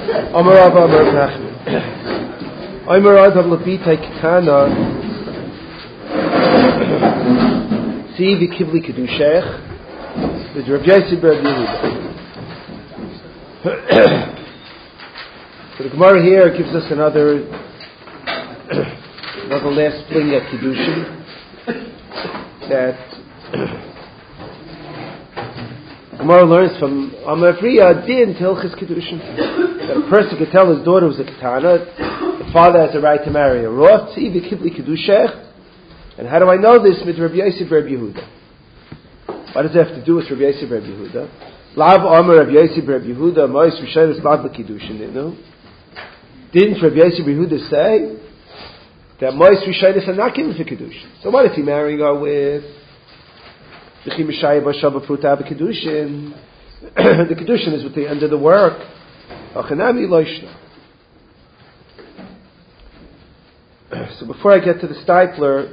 Amar Rav Amar Nachman. Amar Rav Labita Ketana. See v'kibli kedushech. With Rav Yossi bar Yehuda. So the Gemara here gives us another last fling at Kiddushin, that Gemara learns from Amavriya Din Tilchis Kiddushin, that a person could tell his daughter who's a Ketana, the father has a right to marry a Roth, Tzivi Kibli Kiddushech. And how do I know this? With Rav Yossi bar Yehuda. What does it have to do with Rav Yossi bar Yehuda? Lav Amar Rav Yossi bar Yehuda, Mois Rishonos Lav L'Kiddushin, didn't Rav Yossi bar Yehuda say that Mois Rishonos are not given for Kiddushin? So what is he marrying her with? The Kiddushin is with the end of the work. So before I get to the Stipler,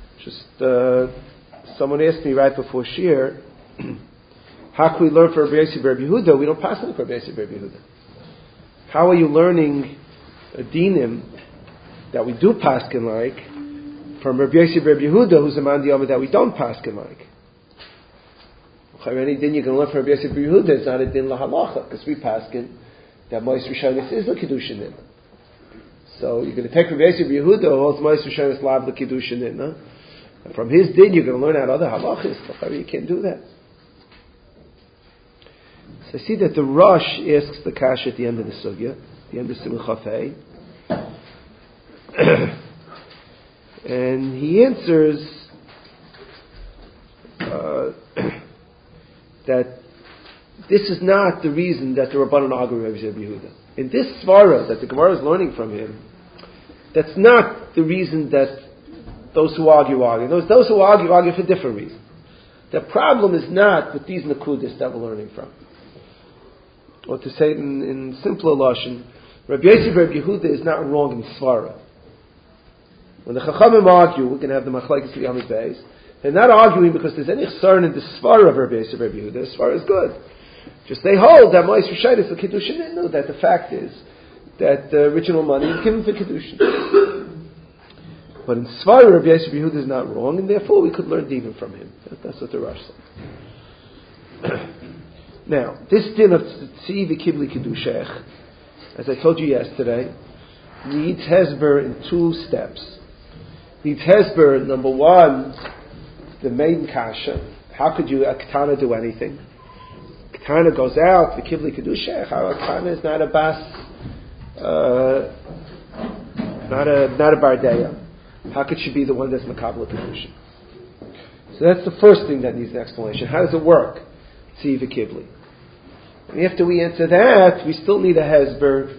someone asked me right before Shir, how can we learn for Rav Yossi bar Yehuda? We don't pass on for Rav Yossi bar Yehuda. How are you learning a dinim that we do paskin like from Rav Yossi bar Yehuda, who's a man diyama that we don't paskin like? Any din you're going to learn from Rav Yossi bar Yehuda is not a din lahalacha, because we paskin that Mois Rishonos is l'kiddushin in. So you're going to take Rav Yossi bar Yehuda who holds Mois Rishonos lav l'kiddushin in, and from his din you're going to learn out other halachas. You can't do that. So I see that the Rosh asks the kasha at the end of the sugya, the end of Simon Chafei, and he answers that this is not the reason that the Rabbanan argue with Rav Yehuda. In this svara that the Gemara is learning from him, that's not the reason that those who argue. Those who argue for different reasons. The problem is not with these nakudis that we're learning from. Or to say it in simpler lashon, Rabbi Yossi bar Yehuda is not wrong in svara. When the Chachamim argue, we're going to have the machlekes Yamid Beis. They're not arguing because there's any chsaron in the svara of Rabbi Yossi bar Yehuda. The svara is good. Just they hold that Mois Rishonos l'Kiddushin. No, that the fact is that the original money is given for Kiddushin. But in svara, Rabbi Yossi bar Yehuda is not wrong, and therefore we could learn even from him. That's what the Rosh said. Now, this din of Tzii v'Kibli Kiddushech, as I told you yesterday, needs hesber in two steps. Needs hesber, number one, the main kasha. How could a Ketana do anything? Ketana goes out, v'Kibli Kiddushech. How a Ketana is not a bas, not a bardeya. How could she be the one that's makabel Kiddushin? So that's the first thing that needs an explanation. How does it work? Tzii v'Kibli. And after we answer that, we still need a hesber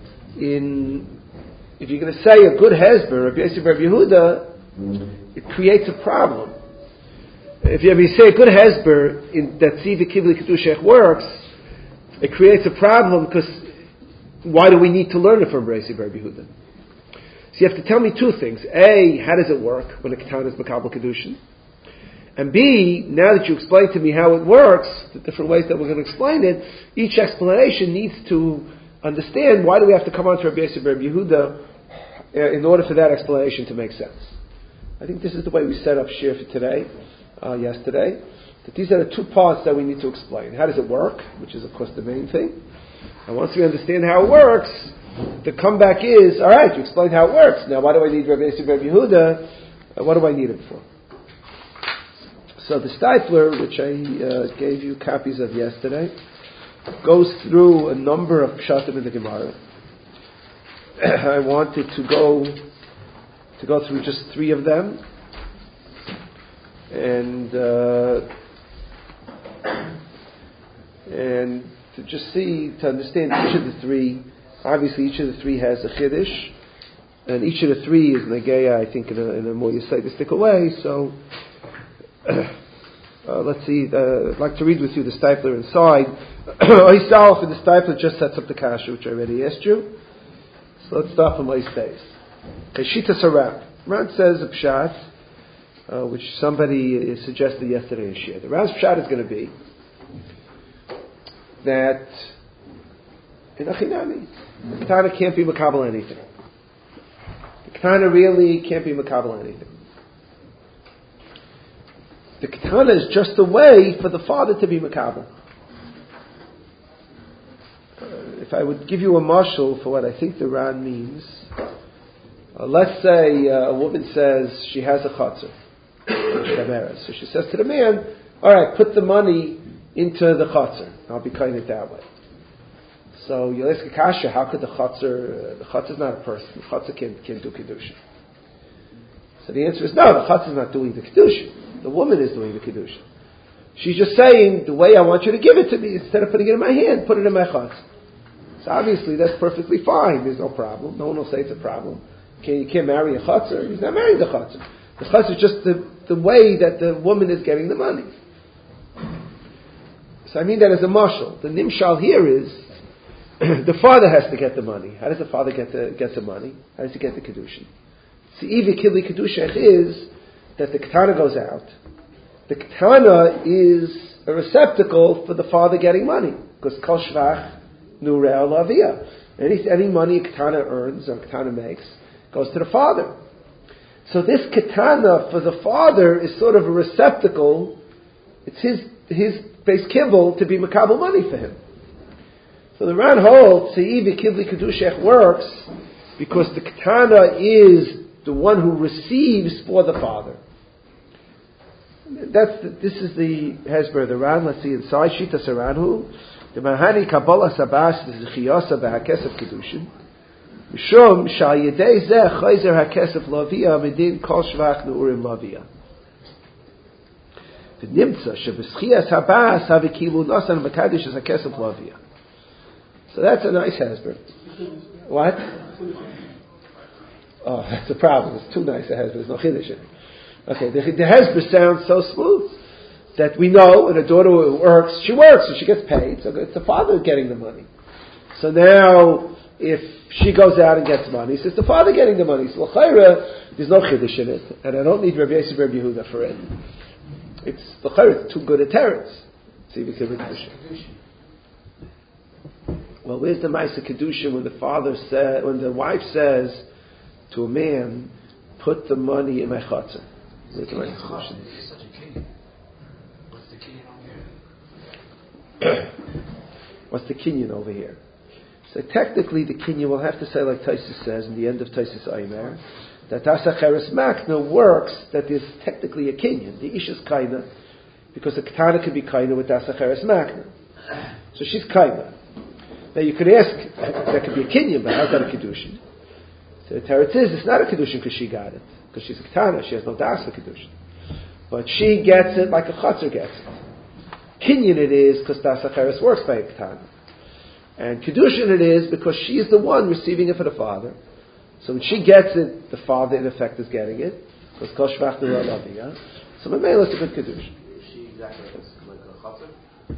if you're going to say a good hesber, Rabbi Yossi bar Yehuda, it creates a problem. If you say a good hesber that Tzii v'Kibli Kiddushech works, it creates a problem because why do we need to learn it from Rabbi Yossi bar Yehuda? So you have to tell me two things. A, how does it work when a Ketana is makabel Kiddushin? And B, now that you explained to me how it works, the different ways that we're going to explain it, each explanation needs to understand why do we have to come on to Rabbi Yossi bar Yehuda in order for that explanation to make sense. I think this is the way we set up Shir for today, yesterday, that these are the two parts that we need to explain. How does it work, which is of course the main thing. And once we understand how it works, the comeback is, alright, you explained how it works, now why do I need Rabbi Yossi bar Yehuda? What do I need it for? So the Stipler, which I gave you copies of yesterday, goes through a number of pshatim in the Gemara. I wanted to go through just three of them, and to just to understand each of the three. Obviously, each of the three has a chiddush, and each of the three is negeya, I think, in a more yesodistic way. So. Let's see, I'd like to read with you the Stipler inside. Oisalf, and the Stipler just sets up the kasha, which I already asked you. So let's start from Ois Beis. Keshita Saram. Ran says a pshat, which somebody suggested yesterday in Shia. The Ran's pshat is going to be that in Achinami. The Ketana can't be Makabal anything. The Ketana really can't be Makabal anything. The Ketana is just a way for the father to be Makabal. If I would give you a mashal for what I think the Ran means, let's say a woman says she has a chatzar, so she says to the man, all right, put the money into the chatzar. I'll be kind of that way. So you'll ask Akasha, how could the chatzar is not a person, the chatzar can't do Kedusha. So the answer is no, the chatzar is not doing the Kedusha. The woman is doing the Kedusha. She's just saying, the way I want you to give it to me, instead of putting it in my hand, put it in my chatzar. So obviously that's perfectly fine. There's no problem. No one will say it's a problem. You can't marry a chatzar. He's not marrying the chatzar. The chatzar is just the way that the woman is getting the money. So I mean that as a mashal. The nimshal here is the father has to get the money. How does the father get the money? How does he get the kedushin? Se'ivi kidli kedushech is that the ketana goes out. The ketana is a receptacle for the father getting money because kol shvach Nurei Lavia. Any money a Ketana earns or a Ketana makes goes to the father. So this Ketana for the father is sort of a receptacle. It's his base kibble to be makabel money for him. So the Ran holds Se'ivi Kibli Kedushech works because the Ketana is the one who receives for the father. This is the Hezbollah, the Ran. Let's see inside Shita Saranhu. The Mahani Kabbalah Sabas is the Chiyasa b'Hakesef Kedushin. Mishum shal yedei zeh chayzer Hakesef Lavia medin kol shvach neurim Lavia. The Nimtza shebeschias Habas havikilu nasan mekadosh is Hakesef Lavia. So that's a nice husband. What? Oh, that's a problem. It's too nice a husband. There's no chiddush in it. Okay, the husband sounds so smooth that we know, and a daughter who works, and she gets paid, so it's the father getting the money. So now, if she goes out and gets money, it's the father getting the money. So l'chayra, there's no chiddush in it, and I don't need Rabbi Yosef Rabbi Yehuda for it. It's l'chayra, it's too good a teretz. See, we can well, where's the Ma'aseh Kedusha when when the wife says to a man, put the money in my chatzar? Where's the Ma'aseh Kedusha? What's the kinyan over here? So technically the kinyan will have to say like Taisus says in the end of Taisus Aimer that Asacheres Makna works that there's technically a kinyan. The Isha's kaina because the Ketana can be kaina with Asacheres Makna. So she's kaina. Now you could ask, that could be a kinyan, but how's that a Kedushin? So the Teretz is, it's not a Kedushin because she got it. Because she's a Ketana, she has no das for Kedushin. But she gets it like a Chatzar gets it. Kinyan it is because Das Acheres works by a Ketana. And Kedushin it is because she is the one receiving it for the father. So when she gets it, the father in effect is getting it. Because Kol Shvach Nurei Lavia. So Mamela is a good Kedushin. Is she exactly like a Chatzar?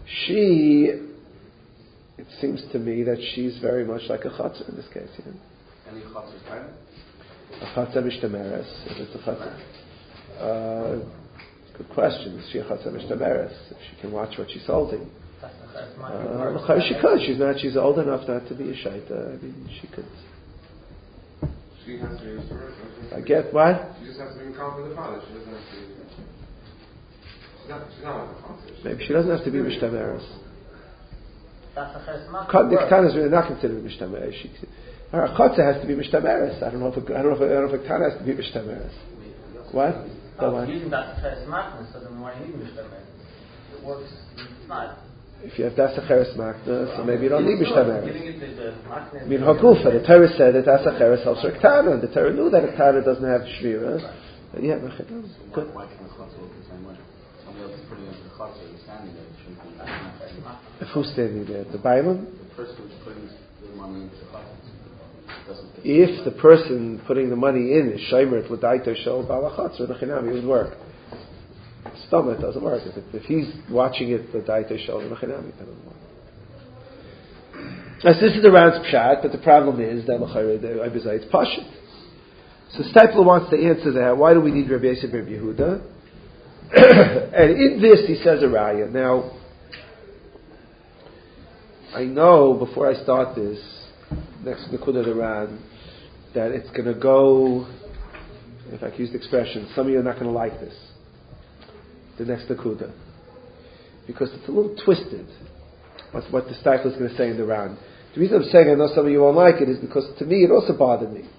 It seems to me that she's very much like a Chatzar in this case. Yeah? Any Chatzar time? A Chatzar Mishtameres, if it's a Chatzar. Good question. Is she a Chatzar Mishtameres? If she can watch what she's holding. She could. She's old enough not to be a Shaita. I mean, she could. She has to be Mishtameres. I get what? She just has to be calm with the father. She doesn't have to be. She's not like a Chatzar. Maybe she doesn't have to be Mishtameres. The Ketana is really not considered Mishtameres. Her Chatzar has to be Mishtameres. I don't know if a Ketana has to be Mishtameres. What? Using that Acheres Makna, so then why need Mishtameres? It works. It's not. If you have Das Acheres Makna, so maybe you don't need Mishtameres. I mean, Hagufa, the Torah said that Das Acheres helps her Ketana, and the Torah knew that a Ketana doesn't have Shvira. Yeah, good. Why can the Chatzar look the same way? Somebody else is putting into the Chatzar, standing there, it shouldn't be. If who's standing there? The Bailam? The person who's putting the money into the Chatzar. If the person putting the money in is Shaimer, L'daito Shel Balachatz, or Nechinami, it would work. Stomach doesn't work. If he's watching it, L'daito Shel Nechinami, it doesn't work. As this is the Ran's Pshat, but the problem is that it's Pashut. So Steipler wants to answer that. Why do we need Rabbi Yosef Rabbi Yehuda? And in this he says a raya. Now, I know before I start this, next Nekuda Ran, that it's going to go, if I can use the expression, some of you are not going to like this. The next Nekuda. Because it's a little twisted. That's what the Steipler is going to say in the Ran. The reason I'm saying I know some of you won't like it is because to me it also bothered me.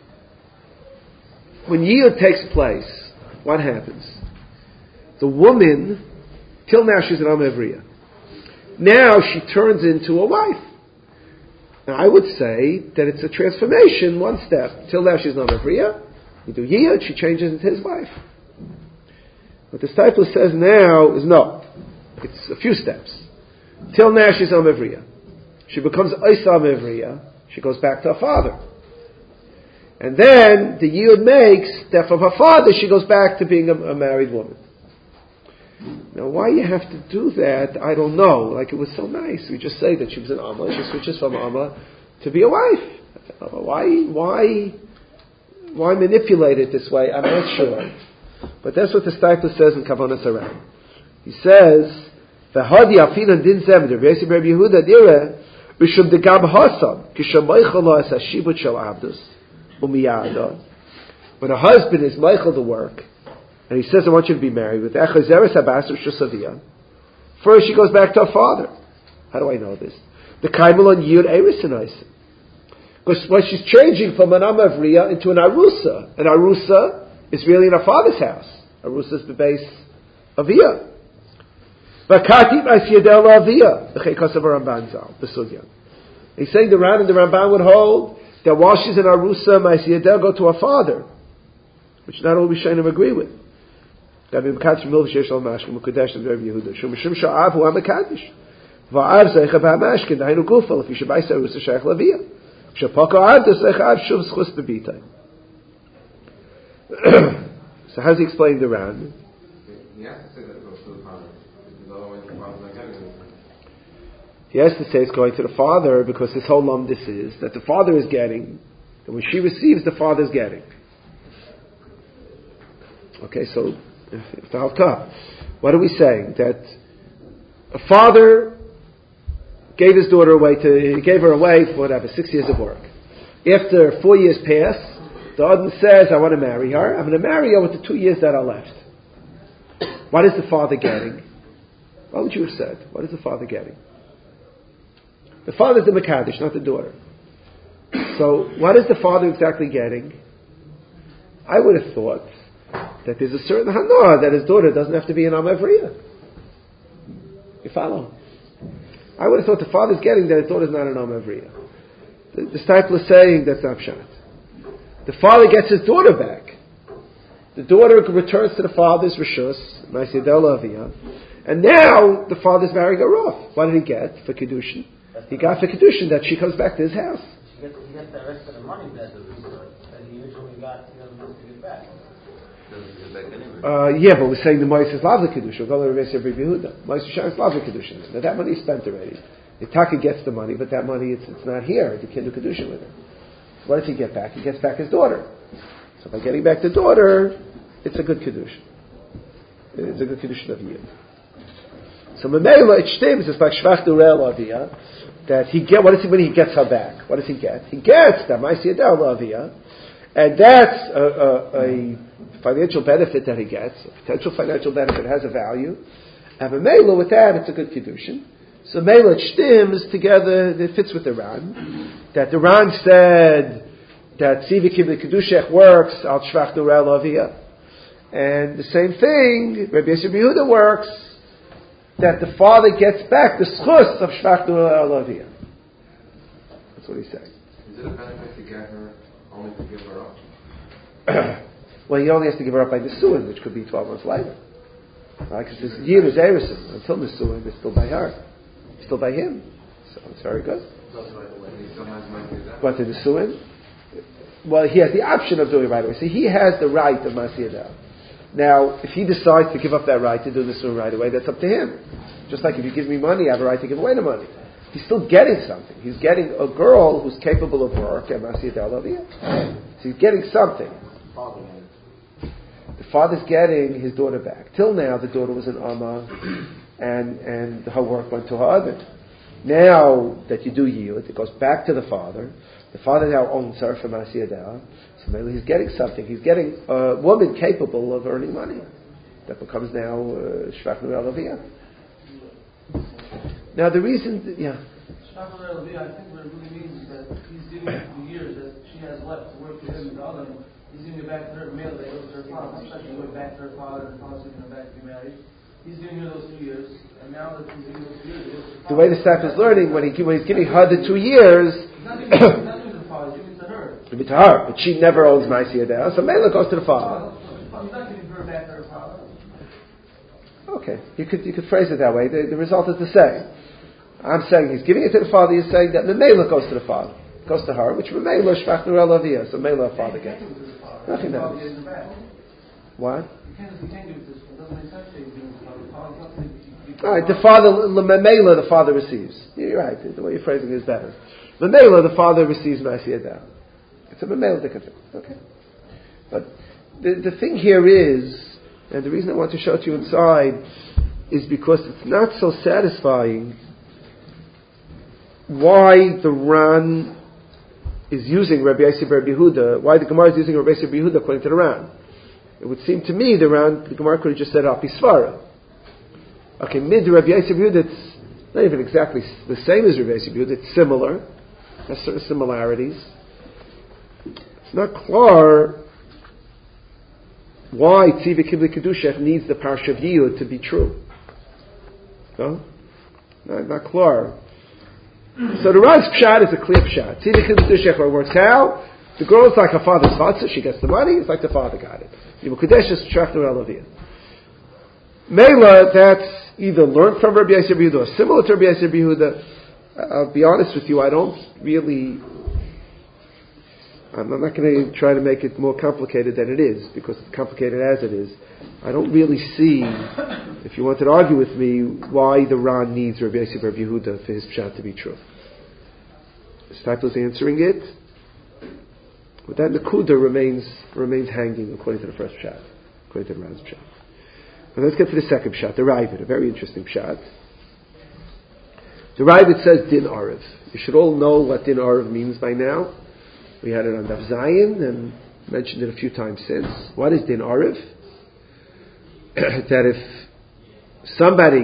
When Yiyud takes place, what happens? The woman, till now she's an Amevriya. Now she turns into a wife. Now I would say that it's a transformation, one step. Till now she's an Amevriya. You do Yiyud, she changes into his wife. What the Steipler says now is no. It's a few steps. Till now she's Amevriya. She becomes Isa Amevriya. She goes back to her father. And then the Yiyud makes that from her father she goes back to being a married woman. Now why you have to do that, I don't know. Like it was so nice. We just say that she was an Amma, she switches from Amma to be a wife. Why manipulate it this way? I'm not sure. But that's what the Steipler says in Kavanas Aram. He says, "V'hadi afinan din zem der Rabbi Yehuda dire b'shum degam hasan kishamaychal lo es hashibut shel abdus umiyada." When a husband is meichel to work, and he says, "I want you to be married with echazeres habas u'shusavia," first she goes back to her father. How do I know this? The kaimel on yud erisinais. Because when she's changing from an amavriya into an arusa, is really in her father's house. Arusa is the base avia. Vakati ma'asiyadel avia. The chekos of Ramban Zal, the sugya. He's saying the Ran and the Ramban would hold that while she's in arusa, ma'asiyadel go to her father, which not all Rishonim agree with. That be mekadosh milv sheyesh al mashkin mukadesh and Rabbi Yehuda. Shum mishum sha'av hu hamekadosh. Va'av zeicha ba'mashkin dainu gufal if you should buy arusa sheich lavia. Shapaka adus zeicha ad shuv schus bebitay. So how does he explain the Ran? He has to say that it goes to the father. Because otherwise the father's not getting anything. He has to say it's going to the father because his whole lumdis is that the father is getting, and when she receives, the father's getting. Okay, so what are we saying? That a father gave his daughter away he gave her away for 6 years of work. After 4 years pass, the Adam says, I want to marry her. I'm going to marry her with the 2 years that are left. What is the father getting? What would you have said? What is the father getting? The father is the Mekadosh, not the daughter. So, what is the father exactly getting? I would have thought that there's a certain hana that his daughter doesn't have to be an Amavriya. You follow? I would have thought the father's getting that his daughter's not an Amavriya. The Steipler is saying that's not pshat. The father gets his daughter back. The daughter returns to the father's rishus, and now the father's marrying her off. What did he get for Kedushin? He got for Kedushin that she comes back to his house. He gets the rest of the money that he originally got, he doesn't have to get back. Yeah, but we're saying the Mois is Lavla Kedushin. We're going to Rabbi Yehuda. Mois Shana is Lavla Kedushin. Now that money is spent already. The Taka gets the money, but that money it's not here. You can't do Kedushin with it. What does he get back? He gets back his daughter. So by getting back the daughter, it's a good Kedushin. It's a good Kedushin of Yid. So Memela, it stems, it's like Shvach Durel Aviyah, that he get, what is he when he gets her back? What does he get? He gets the Ma'asiyadel Aviyah, and that's a financial benefit that he gets, a potential financial benefit has a value, and Memela, with that, it's a good Kedushin. So Mela stems together, it fits with the Ran, that the Ran said that Sivikim the Kedushech works, Al Shvach Durel Aviyah, and the same thing, Rabbi Yehuda works, that the father gets back the schus of Shvach Durel Aviyah. That's what he's saying. Is it a benefit to get her, only to give her up? Well, he only has to give her up by Nisuin, which could be 12 months later. Right? Because this year is Erison. Until Nisuin, it's still by her. It's still by him. So it's very good. But the Nisuin? Well, he has the option of doing it right away. See, he has the right of Masiyadel. Now, if he decides to give up that right to do Nisuin right away, that's up to him. Just like if you give me money, I have a right to give away the money. He's still getting something. He's getting a girl who's capable of work and Masiyadel Aviyah. So he's getting something. The father's getting his daughter back. Till now, the daughter was an Amma, and her work went to her other. Now that you do yiyud, it goes back to the father. The father now owns her from Asiyadeh. So maybe he's getting something. He's getting a woman capable of earning money. That becomes now Shvach Nur Elaviyah. Now the reason, Shvach Nur Elaviyah, I think what it really means is that he's giving her the years that she has left to work for him and the other. He's giving it back to her male that goes to her father, especially going back to her father and her father's giving her back to be married. He's giving her those 2 years, and now that he's giving those 2 years, it goes to her father. The way the staff is learning, when he's giving her the 2 years, he's not giving it to the father, he's giving it to her. Give it to her, but she never owns Ma'asiyadeh, so Mela goes to the father. He's not giving her back to her father. Okay, you could phrase it that way. The result is the same. I'm saying he's giving it to the father. You're saying that the Mela goes to the father, goes to her, which Mela Shvach Nur Elaviyah. So Mela father gets. Nothing happens. What? You can't give it to it doesn't make sense to give it to the father. All right, the father, Mela, the father receives. You're right. The way you're phrasing it is better. Mela, the father receives Ma'asiyadeh. It's a Mela thing. Okay, but the thing here is, and the reason I want to show it to you inside is because it's not so satisfying why the Ran is using Rabbi Yosef Rabbi Yehuda, why the Gemara is using Rabbi Yosef Rabbi Yehuda according to the Ran. It would seem to me the Gemara could have just said Apisvara. Okay, mid Rabbi Yosef Rabbi Yehuda, it's not even exactly the same as Rabbi Yosef Rabbi Yehuda, it's similar, has certain similarities. It's not clear why Tziva Kibli Kedushech needs the Parsha of Yiyud to be true. No? Not clear. So the Ran's pshat is a clear pshat. Tziva Kibli Kedushech works how? The girl is like her father's chatzah, she gets the money, it's like the father got it. Yibum Kadesh is Shvach Nur Elaviyah. Mela, that's either learned from Rabbi Yosef Yehuda or similar to Rabbi Yosef Yehuda. I'll be honest with you, I'm not going to try to make it more complicated than it is, because it's complicated as it is. I don't really see, if you wanted to argue with me, why the Ran needs Rabbi Yosef Rabbi Yehuda for his pshat to be true. Stipler's answering it, but that Nakuda remains hanging according to the first pshat, according to the Ran's pshat. Now let's get to the second pshat, the Ravid, a very interesting pshat. The Ravid says Din Arav. You should all know what Din Arav means by now. We had it on Daf Zayin and mentioned it a few times since. What is Din Arav? That if somebody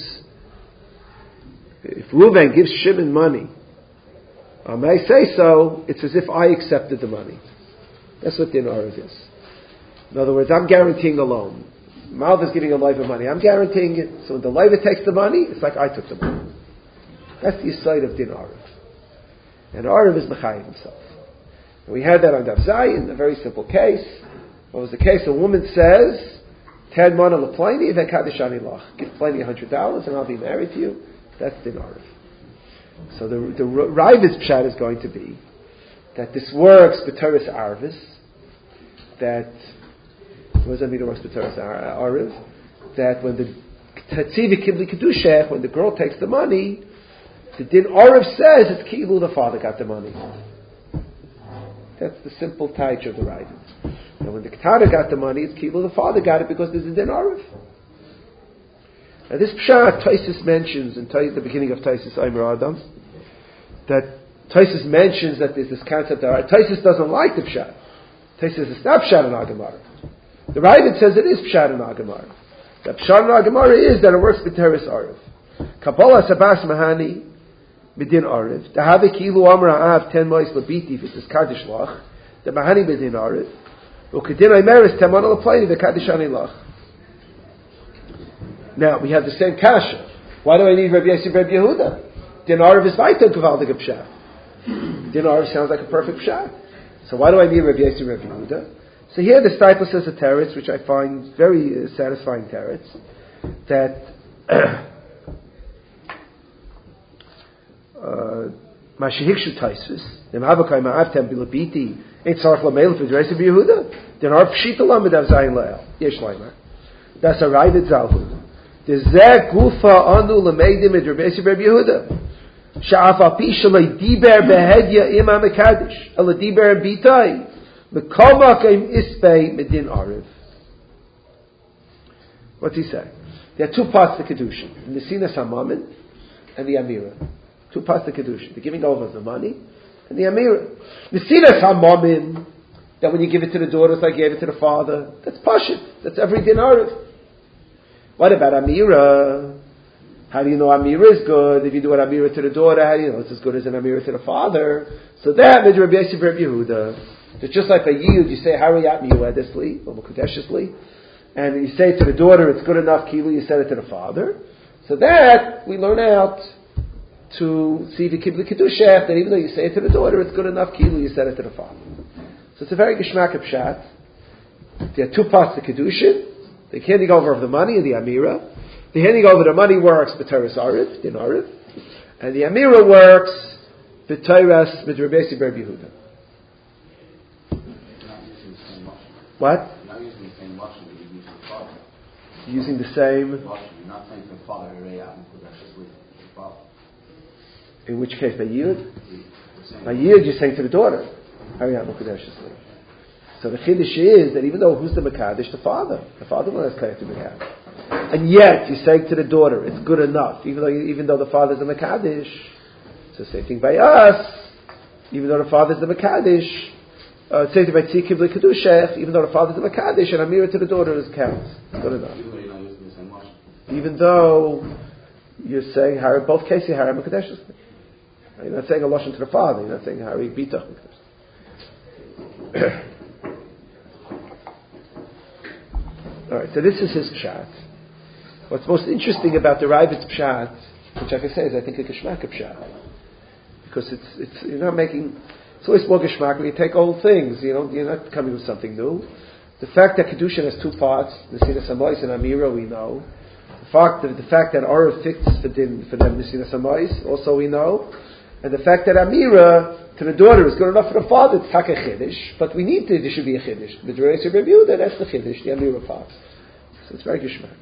if Reuven gives Shimon money, I may say so, it's as if I accepted the money. That's what Din Arav is. In other words, I'm guaranteeing a loan. Malv is giving a loiva money. I'm guaranteeing it. So when the loiva takes the money, it's like I took the money. That's the side of Din Arav. And Arav is Mechayim himself. And we had that on Daf Zayin, a very simple case. What was the case? A woman says, 10 mana leplani, then kadishani lach. Give Pliny $100 and I'll be married to you. That's Din Arav. So the Ravid's pshat is going to be that this works b'teres arvis, that, what does that mean it works b'teres arvis? That when the Tziva Kibli Kedushech, when the girl takes the money, the Din Arav says it's Kilu, the father got the money. That's the simple taich of the Ravid. And when the Ketana got the money, it's Kilu, the father got it because there's a Din Arav. Now this pshat, Taisus mentions in the beginning of Taisus Aimer Adam, that Taisus mentions that there's this concept that Taisus doesn't like the pshat. Taisus is not pshat in Agamara. The Ravid says it is pshat in Agamara. The pshat in Agamara is that it works with Teres Arav. Kabbalah Sabas Mahani B'din Arav. The Have Kilu Amra Av 10 Mois Labiti if it's Kaddish Lach. The Mahani B'din Arav. Ukadin Aimeris 10 Mana Laplani the Kaddishani Lach. Now, we have the same kasha. Why do I need Rabbi Yosef Rabbi Yehuda? Din Arav is Vaita Gavaldig Pshat. Din Arav sounds like a perfect pshat. So why do I need Rabbi Yosef Rabbi Yehuda? So here the Stipler says a teretz, which I find very satisfying teretz, that Mashihikshu Taisus, Dem Habakai Ma'avtem Bilabiti, Ain't Sarf Lameil for Rabbi Yosef Yehuda. Din Arav Pshita Lamed Av Zayin Lael. Yesh Laimar. That's a Ravid Zalhu. Dezeh gufa anu lemeidim et Rabbi Yosef Rabbi Yehuda. Sha'af api shalei diber behedya ima mekadish. Ala diber bitai. Mekoma kaim ispei medin ariv. What's he saying? There are two parts to Kedushin. The Nesinas HaMammon and the Amira. Two parts of Kedushin. The giving over of the money and the Amira. Nesinas HaMomin, that when you give it to the daughter, it's like you gave it to the father. That's Pashit. That's every din Arif. What about Amira? How do you know Amira is good? If you do an Amira to the daughter, how do you know it's as good as an Amira to the father? So that means Rabbi Yosef Rabbi Yehuda. It's just like a Yid, you say Hariyat Miyuedisli, or Mukadeshesli, and you say to the daughter, it's good enough, Kilu, you said it to the father. So that, we learn out to see the Kibli Kedushah, that even though you say it to the daughter, it's good enough, Kilu, you said it to the father. So it's a very Geshmak of Pshat. There are two parts to Kedushin, the handing over of the money and the Amira. The handing over the money works b'Teres Arif, din Arif, and the Amira works b'Teres Midrabesi Ber Yehuda. What? You're not using the same washing that you use the father. Using the same. Washing. You're not saying to the father, In which case, by Yid? By Yid, you're saying to the daughter, so the Chiddush is that even though who's the Mekadesh? The father. The father will have to Mekadesh. And yet, you're saying to the daughter, it's good enough, even though the father's the Mekadesh. So same thing by us, even though the father's the Mekadesh. Same thing by Tzikib the Kedushech, even though the father's the Mekadesh, and Amira to the daughter is counts. It's good enough. Even though you're saying, both cases, Harry Mekadesh. You're not saying a Lashon to the father, you're not saying Harry Bitach. Alright, so this is his Pshat. What's most interesting about the Ravid's Pshat, which I can say is I think a Geshmak Pshat. Because it's you're not making, it's always more Geshmak when you take old things, you're not coming with something new. The fact that Kedushin has two parts, Nesinas Hamois and Amira, we know. The fact that Arav fixed for them Nesinas Hamois, also we know. And the fact that Amira to the daughter is good enough for the father, it's Taka Chiddush, but there should be a Chiddush. The Dreiser Review, that's the Chiddush, the Amira part. So it's very Geshmak.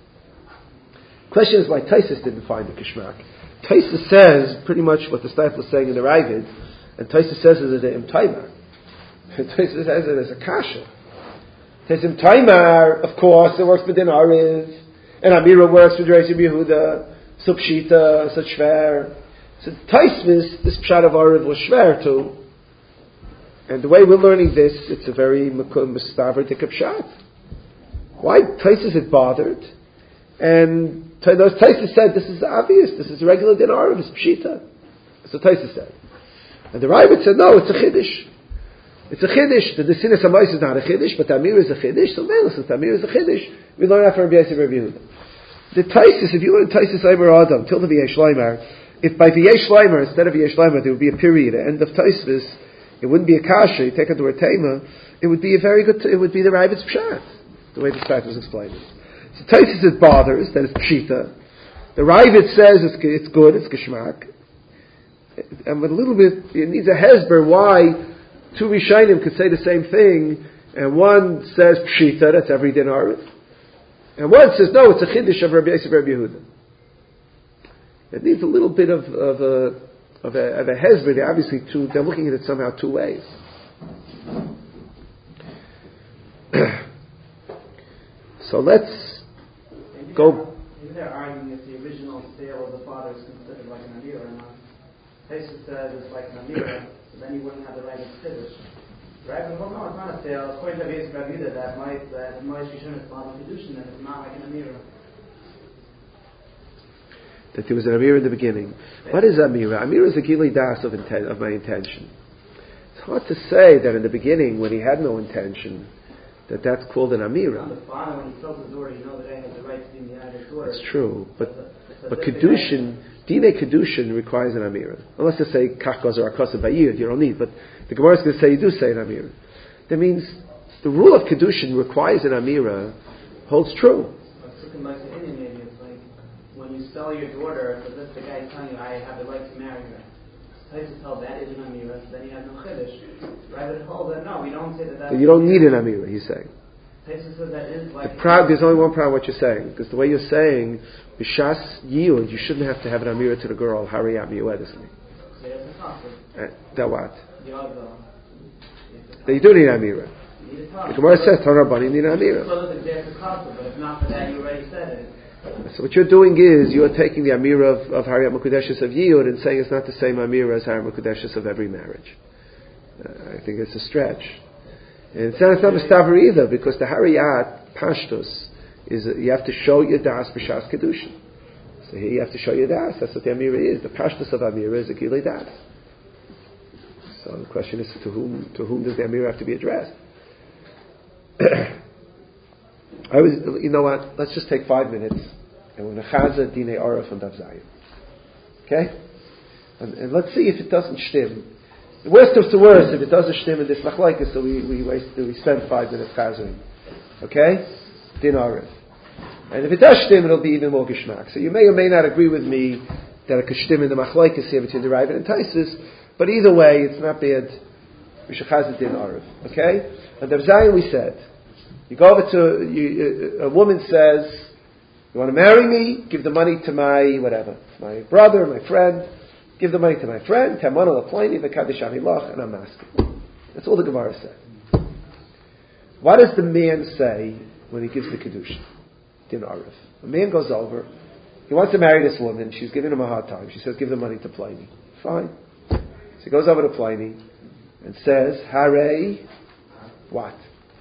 Question is why Taisus didn't find the Geshmak. Taisus says pretty much what the Steipler is saying in the Ravid, and Taisus says it as an Imtaimar. Taisus says it as a Kasha. Taisus Imtaimar, of course, it works with Din Ariv, and Amira works with Dreiser Yehuda, Subshita, such Shver. So Taisvis, this Pshat of Ariv was Shver too. And the way we're learning this, it's a very Mustavardik Pshat. Why Taisus is bothered? And Taisus said, this is obvious, this is regular Din Ariv, it's Pshita. So Taisus said. And the Ravid said, no, it's a Chiddush. It's a Chiddush. The Nesinas Hamois is not a Chiddush, but the Amir is a Chiddush. So Melis, the Amir is a Chiddush. We learn that from Rabbi Yosef Rabbi Yehuda. The Taisus, if you learn Taisus Eimer Adam, till the V'yesh Leimer, if by V'yesh Leimer, instead of V'yesh Leimer, there would be a period, at end of Taisvis, it wouldn't be a kasha, you take it to a tema, it would be a very good, it would be the Ravid's Pshat, the way the Pshat was explained. So Taisus it bothers, that it's Pshita. The Ravid says it's good, it's Geshmak. And with a little bit, it needs a hesber why two Rishayim could say the same thing, and one says Pshita, that's every din Arif, and one says, no, it's a Chiddush of Rabbi Yosef Rabbi Yehuda. It needs a little bit of a hesber. They're obviously they're looking at it somehow two ways. So let's go. Maybe they're arguing if the original sale of the father is considered like an Amira or not. Taisus says it's like an Amira, so then you wouldn't have the right of Chiddush. Right? But no, it's not a sale. According to Rabbi Yehuda, that Moish Rishon is Bala Kedushin, and it's not like an Amira. That there was an Amira in the beginning. What is Amira? Amira is a gili das of my intention. It's hard to say that in the beginning, when he had no intention, that's called an Amira. The father, when he fills his order, you know that I have the right to be in the United States. That's true, but Kedushin, Dine Kedushin requires an Amira. Unless they say Kachkos or Akasa Bayir, you don't need. But the Gemara is going to say you do say an Amira. That means the rule of Kedushin requires an Amira holds true. When you sell your daughter, so this the guy telling you, I have the right to marry her. Taisus held that is an Amira, so then you have no Chiddush. Ravid holds that no, we don't say that. You don't need an Amira, he's saying. Taisus says that is like. There's only one problem what you're saying, because the way you're saying, B'shas Yiyud, you shouldn't have to have an Amira to the girl, Hariyat Miyuedisli. That what? That you do need an Amira. The Gemara says, Torah Bani need an Amira. So there's a but if not for that, you already said it. So what you're doing is you're taking the Amira of Hariyat Mekudeshes of Yiyud and saying it's not the same Amira as Hariyat Mekudeshes of every marriage. I think it's a stretch. And it's not Mustaver either, because the Hariyat Pashtus is you have to show your das b'shas kedushin. So here you have to show your das. That's what the Amira is. The Pashtus of Amira is a Gilei das. So the question is to whom does the Amira have to be addressed? You know what? Let's just take 5 minutes and we're going to chaza Dinei Araf and Daf Zayin. Okay? And let's see if it doesn't shtim. The worst of the worst, if it doesn't shtim in this machlaikas, so we spend 5 minutes chazering. Okay? Din Araf. And if it does shtim, it'll be even more geshmak. So you may or may not agree with me that it could shtim in the machlaikas here between the Ravid and Taisus, but either way, it's not bad. We should chaz Din Araf. Okay? And Daf Zayin we said, you go over to, a woman says, you want to marry me? Give the money to my, whatever, my brother, my friend. Give the money to my friend. Temana laplani v'kadishani lach, and I'm asking. That's all the Gemara said. What does the man say when he gives the kedusha? Din Arif. A man goes over. He wants to marry this woman. She's giving him a hard time. She says, give the money to Pliny. Fine. So he goes over to Pliny and says, Hare, what?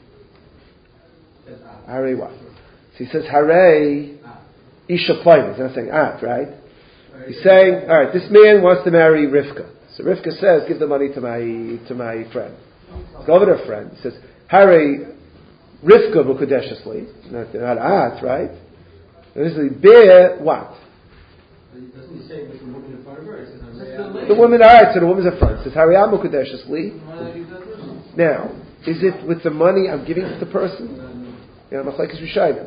Hare what? So he says, Hare, Isha Pliny. He's not saying at, right? He's saying, all right, this man wants to marry Rivka. So Rivka says, give the money to my friend. Let's go over to her friend. He says, Hare, Rivka v'kudeshesli. Not at, right? This is bear what? Doesn't he say with the woman in front of her? The woman, all right, so the woman's in front. It says, Hariyam v'kudeshesli. Now, is it with the money I'm giving to the person? You know, Machlekes Rishayim.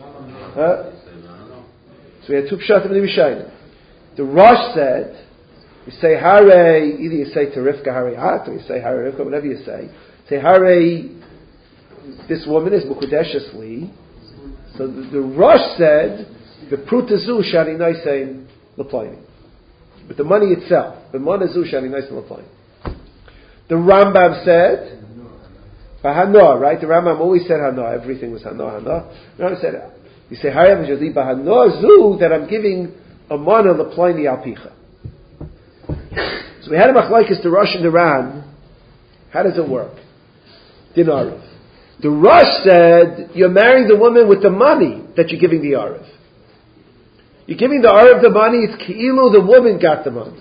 So we had two pshatim in the Rishayim. The Rosh said, you say Hare, either you say to Rivka Hare At, or you say Hare Rivka, whatever you say. Say Hare, this woman is Mukudeshes Li. So the Rosh said, the Prutazu Shani Naisein Laplani. But the money itself, the Monazu Shani Naisein Laplani. The Rambam said, Bahanoah, right? The Rambam always said Hanoah, everything was Hanoah. The Rambam said, you say Hare V'Jadi Bahanoah Zu, that I'm giving a Mana Laplani Alpicha. So we had a machlokes to Rosh and the Ran. How does it work? Din Arif. The Rosh said, you're marrying the woman with the money that you're giving the Arif. You're giving the Arif the money, it's Ki'ilu, the woman got the money.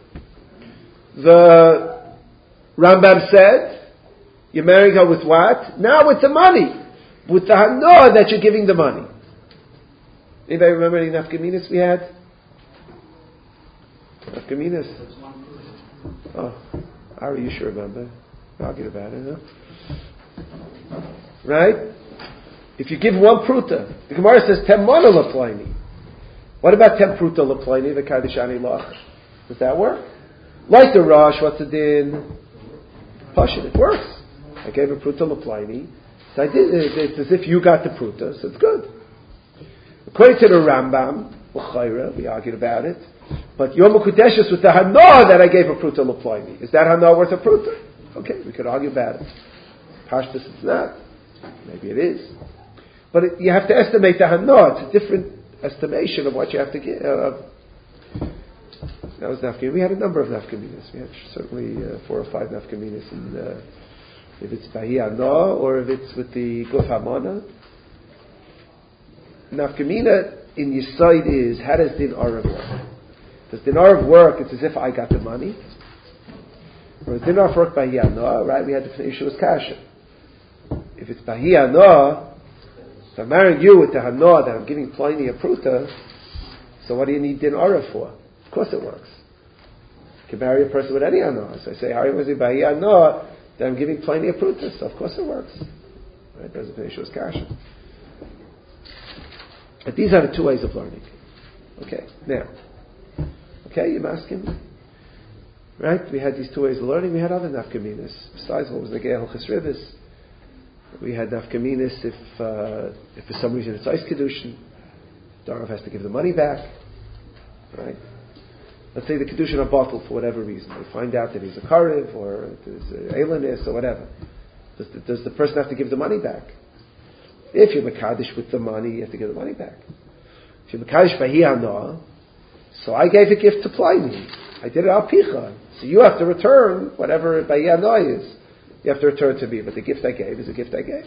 The Rambam said, you're marrying her with what? Now with the money. With the Hanoah that you're giving the money. Anybody remember any nafkaminas we had? Nafkaminas? Oh, Ari, you should remember. I'll get about it, huh? Right? If you give one pruta, the Gemara says Temana Laplani. What about Tem Pruta Laplani, the Kadishani Lach? Does that work? Like the Rosh, what's the din? Pashin, it works. I gave a Pruta Laplani. So I did, it's as if you got the Pruta, so it's good. According to the Rambam, we argued about it, but Yom Kudeshes with the Hanoah that I gave a Pruta Laplani. Is that Hanoah worth a Pruta? Okay, we could argue about it. Pashtus, it's not. Maybe it is. But you have to estimate the Hanoah. It's a different estimation of what you have to give. That was nafkaminas. We had a number of nafkaminas. We had certainly 4 or 5 nafkaminas. And if it's Bahi Hanoah or if it's with the Guf Hamana. Nafkamina in Yisayid is, how does Din Arav work? Does Din Arav work, it's as if I got the money? Or does Din Arav work Bahi Hanoah, right? We had the issue with Kasha. If it's Bahi Hanoah, if I'm marrying you with the Hanoah that I'm giving Pliny a Pruta, so what do you need Din Arav for? Of course it works. You can marry a person with any Hanoah. So I say, Hari was it Bahi Hanoah that I'm giving Pliny a Pruta, so of course it works. Right? There's an issue with Kasha. But these are the 2 ways of learning. Okay, now. Okay, you're asking? Right? We had these 2 ways of learning. We had other nafkaminas. Besides what was the Ge'el Chesrivis. We had nafkaminas if for some reason it's ice kedushin, Darav has to give the money back. Right? Let's say the kedushin are bottled for whatever reason. They find out that he's a karev or there's an alienist or whatever. Does the person have to give the money back? If you're Mekadosh with the money, you have to give the money back. If you're Mekadesh Vahi Hana, so I gave a gift to Pliny. I did it al Picha. So you have to return whatever Vahi Hana is. You have to return to me. But the gift I gave is a gift I gave.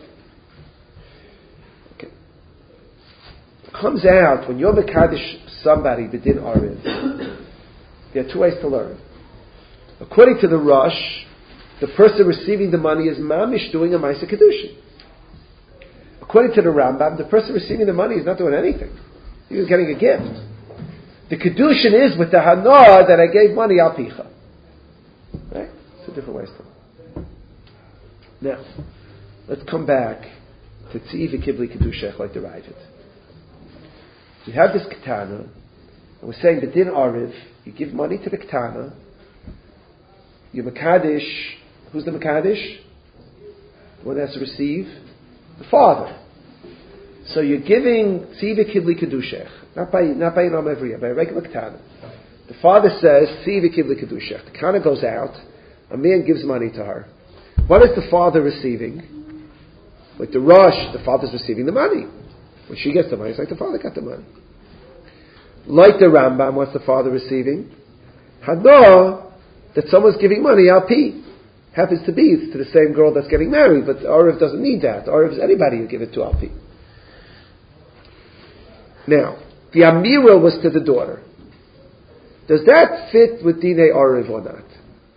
Okay. It comes out when you're Mekadesh somebody, B'din Ariv, there are two ways to learn. According to the Rosh, the person receiving the money is mamish doing a Maaseh Kedushin. According to the Rambam, the person receiving the money is not doing anything. He was getting a gift. The Kedushin is with the Hana that I gave money al Picha. Right? It's a different way to learn. Now, let's come back to Tziv Kibli Kedushech like the Ravid. We have this Ketana, and we're saying B'din Ariv, you give money to the Ketana, you Mekadesh. Who's the Mekadesh? The one that has to receive? The father. So you're giving Tziv Kibli Kedushech, not by Yom Evriya, by a regular Ketana. The father says Tziv Kibli Kedushech. The Ketana goes out, a man gives money to her. What is the father receiving? Like the Rosh, the father's receiving the money. When she gets the money, it's like the father got the money. Like the Rambam, what's the father receiving? Hana, that someone's giving money al Pi. Happens to be, it's to the same girl that's getting married, but Ariv doesn't need that. Ariv is anybody you give it to al Pi. Now, the Amira was to the daughter. Does that fit with Dinei Ariv or not?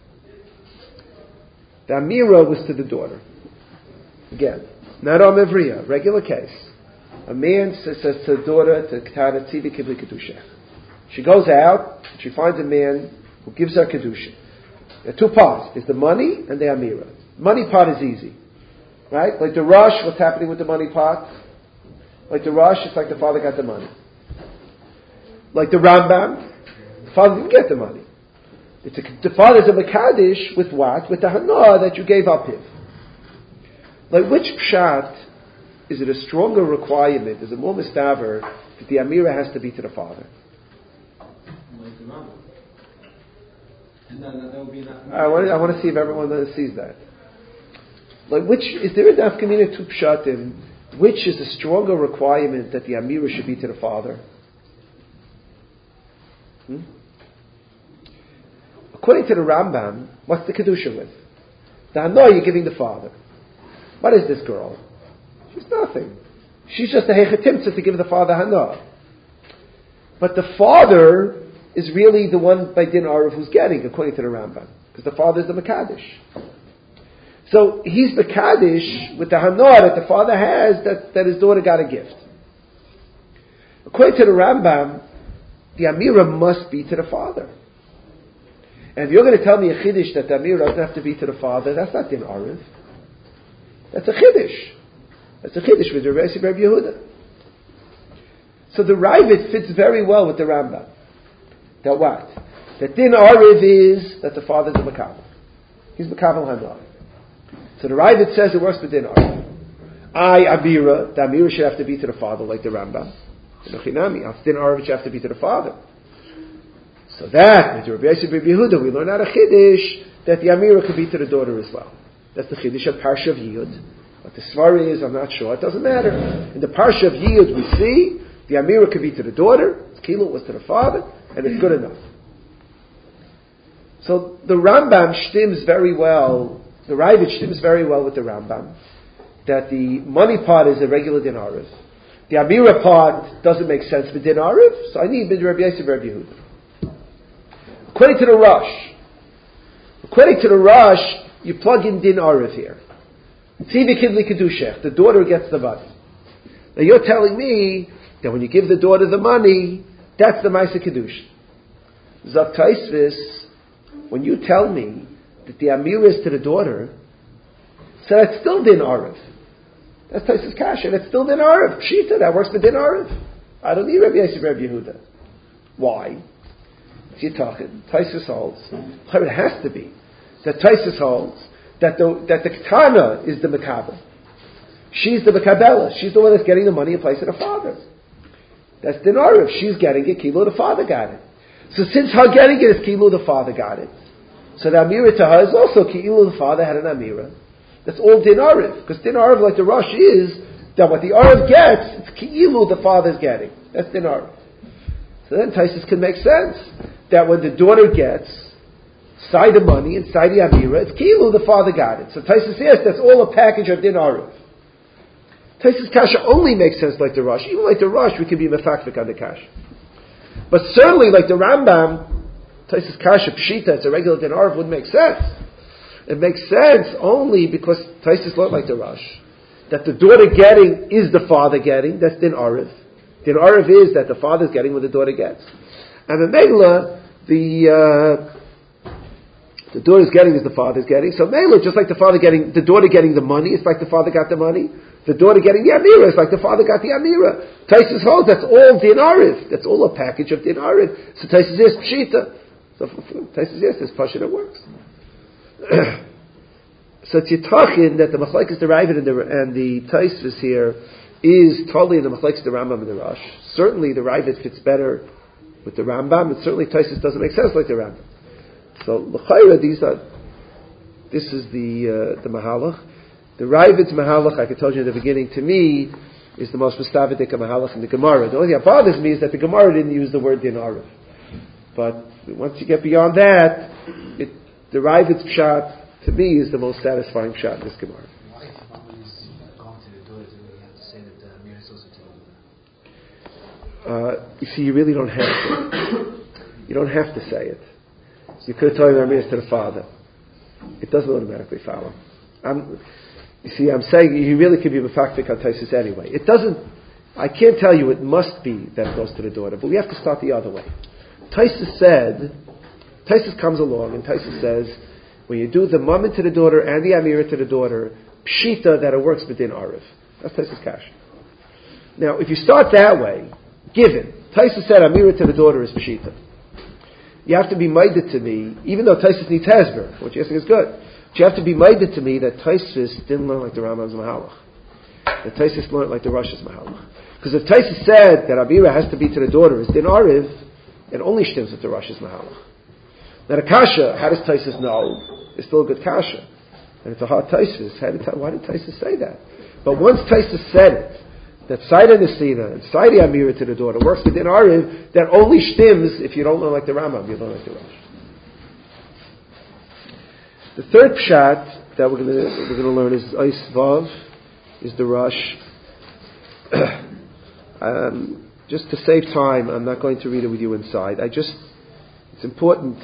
The Amira was to the daughter. Again, not Am Evriya, regular case. A man says to the daughter, to Ketana, Tzivi Kibli Kedushech. She goes out, she finds a man who gives her Kedusha. There are two parts. There's the money and the Amira. Money part is easy. Right? Like the Rosh, what's happening with the money part? Like the Rosh, it's like the father got the money. Like the Rambam, the father didn't get the money. The father's a Mekadesh with what? With the Hana that you gave up him. Like which pshat is it a stronger requirement? Is it more mistaver that the Amira has to be to the father? I want to see if everyone sees that. Like which is there a nafkamina to pshatim? Which is a stronger requirement that the Amira should be to the father? According to the Rambam, what's the Kedusha with? The Hana you're giving the father. What is this girl? She's nothing. She's just a hechetimtza to give the father Hana. But the father is really the one by Din Ariv who's getting, according to the Rambam. Because the father is the Mekadesh. So he's Mekadesh with the Hana that the father has that his daughter got a gift. According to the Rambam, the Amira must be to the father. And if you're going to tell me a Chiddush that the Amira doesn't have to be to the father, that's not Din Ariv. That's a Chiddush. That's a Chiddush with Rabbi Yehuda. So the Ravid fits very well with the Rambam. That what? That Din Ariv is that the father's a Makabel. He's Makabel Hana. So the Ravid says it works for Din Ariv. Amira, the Amira should have to be to the father like the Rambam. Din Ariv should have to be to the father. So that, with Rabbi Yehuda, we learn out of Chiddush that the Amira could be to the daughter as well. That's the Chiddush of Parsha of Yud. What the Svar is, I'm not sure. It doesn't matter. In the Parsha of Yud, we see the Amira could be to the daughter, Kilu was to the father, and it's good enough. So the Rambam stims very well, the Ravid stims very well with the Rambam, that the money part is a regular Din Ariv. The Amira part doesn't make sense for Din Ariv, so I need Rabbi Yosef Rabbi Yehuda. According to the Rosh, you plug in Din Ariv here. Tzivi Kibli Kedushech, the daughter gets the money. Now you're telling me that when you give the daughter the money, that's the Maaseh Kedushin. Zak Taisvis, when you tell me that the Amira is to the daughter, so that's still Din Ariv. That's Taisvis Kasha, that's still Din Ariv. Pshita, that works for Din Ariv. I don't need Rabbi Yosef Rabbi Yehuda. Why? You're talking. Taisus holds. It has to be that Taisus holds that the Ketana is the Makabel. She's the Makabela. She's the one that's getting the money in place of the father. That's Din Ariv. She's getting it. Kilu, the father got it. So since her getting it is Kilu, the father got it. So the Amira to her is also Kilu, the father had an Amira. That's all Din Ariv. Because Din Ariv, like the Rosh, is that what the Ariv gets, it's Kilu, the father's getting. That's Din Ariv. So then Taisus can make sense that when the daughter gets side the money and side the Amira, it's Kilu, the father got it. So Taisus says that's all a package of Din Aruv. Taisus Kasha only makes sense like the Rosh. Even like the Rosh, we can be mefakfik on the Kasha. But certainly like the Rambam, Taisus Kasha, Pshita, it's a regular Din Aruv, wouldn't make sense. It makes sense only because Taisus learned like the Rosh. That the daughter getting is the father getting, that's Din Aruv. Din Aruv is that the father's getting what the daughter gets. And the Megla, the daughter's getting is the father's getting. So Megla, just like the daughter getting the money, it's like the father got the money. The daughter getting the Amira, it's like the father got the Amira. Taisus holds that's all Din Aruv. That's all a package of Din Aruv. So Taisus is Pshita. So Taisus is this Pasha that works. So it's Yitachin that the Machlekes the Ravid and the Taisus here is totally in the Machlekes the Rambam and the Rosh. Certainly the Ravid fits better with the Rambam, and certainly Taisus doesn't make sense like the Rambam. So l'chayra, this is the Mahalach. The Ravid's Mahalach, I told you in the beginning, to me, is the most mustavidik Mahalach in the Gemara. The only thing that bothers me is that the Gemara didn't use the word Din Aruv. But once you get beyond that, the Ravid's pshat, to me, is the most satisfying shot in this Gemara. Why, if nobody's gone to the door, do we have to say that the Amir is also to the You see, you really don't have to. You don't have to say it. You could have told him Amir is to the father. It doesn't automatically follow. You see, I'm saying you really could be mefakfik on Taisus anyway. It doesn't. I can't tell you it must be that it goes to the daughter, but we have to start the other way. Taisus comes along and Taisus says, when you do the mum to the daughter and the Amira to the daughter, pshita that it works within Aruv. That's Taisus Kash. Now, if you start that way, given Taisus said Amira to the daughter is pshita, you have to be minded to me, even though Taisus needs Hezber, which you think is good, but you have to be minded to me that Taisus didn't learn like the Rambam's Mahalach. That Taisus learned like the Rosh's Mahalach. Because if Taisus said that Amira has to be to the daughter is din Aruv, it only stems with the Rosh's Mahalach. Now the Kasha, how does Taisus know? It's still a good Kasha. And it's a hard Taisus. Why did Taisus say that? But once Taisus said it, that Saida Nesina and Saida Amira to the daughter works within Aruv, that only stems if you don't learn like the Rambam, you learn like the Rosh. The third pshat that we're going to learn is Eis Vav, is the Rosh. Just to save time, I'm not going to read it with you inside. It's important.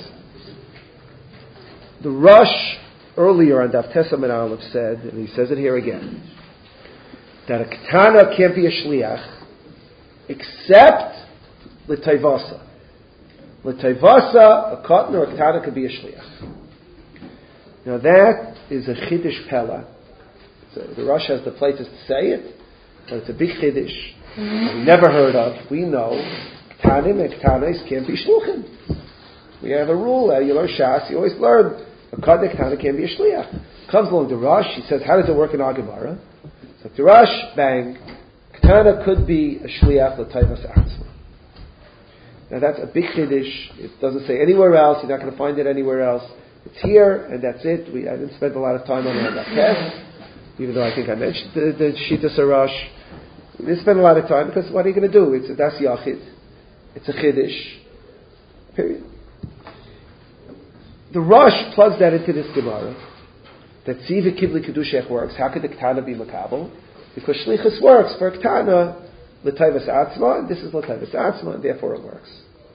The Rosh earlier on Daf Tesam and Aleph said, and he says it here again, that a Ketana can't be a Shliach except L'Tayvasa. L'Tayvasa, a Katan or a Ketana could be a Shliach. Now that is a Chiddush Pella. So the Rosh has the places to say it, but it's a big Chiddush. We never heard of. We know Ketanim and Ketanis can't be Shluchim. We have a rule that you learn Shas, you always learn a Katan and Ketana can't be a Shliach. Comes along the Rosh, he says, how does it work in our Gemara? So the Rosh, bang, Ketana could be a Shliach L'Tayvas Atzma. Now that's a big Chiddush. It doesn't say anywhere else. You're not going to find it anywhere else. It's here, and that's it. I didn't spend a lot of time on it on that test, even though I think I mentioned the Shitas Rosh. We didn't spend a lot of time because what are you going to do? It's a Das Yachid. It's a Chiddush. Period. The Rosh plugs that into this Gemara that Ziva Kibli Kedushech works. How could the Ketana be Makabel? Because Shlichus works for Ketana L'Tayvas Atzma, and this is L'Tayvas Atzma, and therefore it works.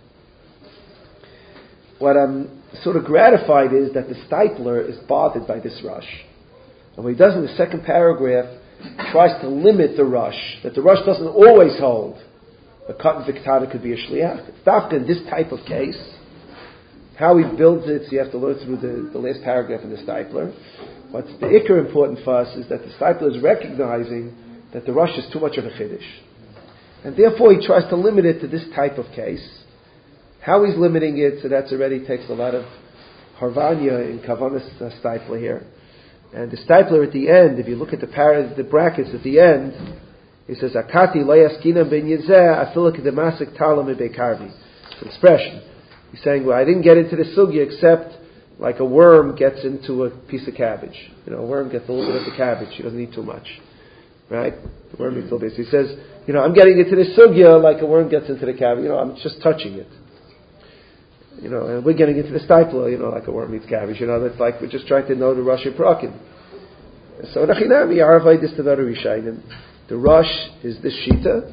What I'm sort of gratified is that the Stipler is bothered by this Rosh. And what he does in the second paragraph, tries to limit the Rosh, that the Rosh doesn't always hold a Katan V'Ketana could be a Shliach. It's not in this type of case. How he builds it, so you have to learn through the last paragraph in the Stipler. What's the ikar important for us is that the Stipler is recognizing that the Rosh is too much of a Chiddush. And therefore he tries to limit it to this type of case. How he's limiting it, so that's already takes a lot of Harvanya in Kavanas Stipler here. And the Stipler at the end, if you look at the brackets at the end, he says, Akati layaskina ben yezeh afila kedemasik talam bekarvi. It's an expression. He's saying, well, I didn't get into the sugya except like a worm gets into a piece of cabbage. A worm gets a little bit of the cabbage. He doesn't eat too much. Right? The worm eats little bits. He says, I'm getting into the sugya like a worm gets into the cavity. I'm just touching it. And we're getting into the stipler, like a worm eats cabbage. That's like we're just trying to know the Rosh Prakim. So Nachinami, Aravai this to the Rishayim. The Rosh is this Shita.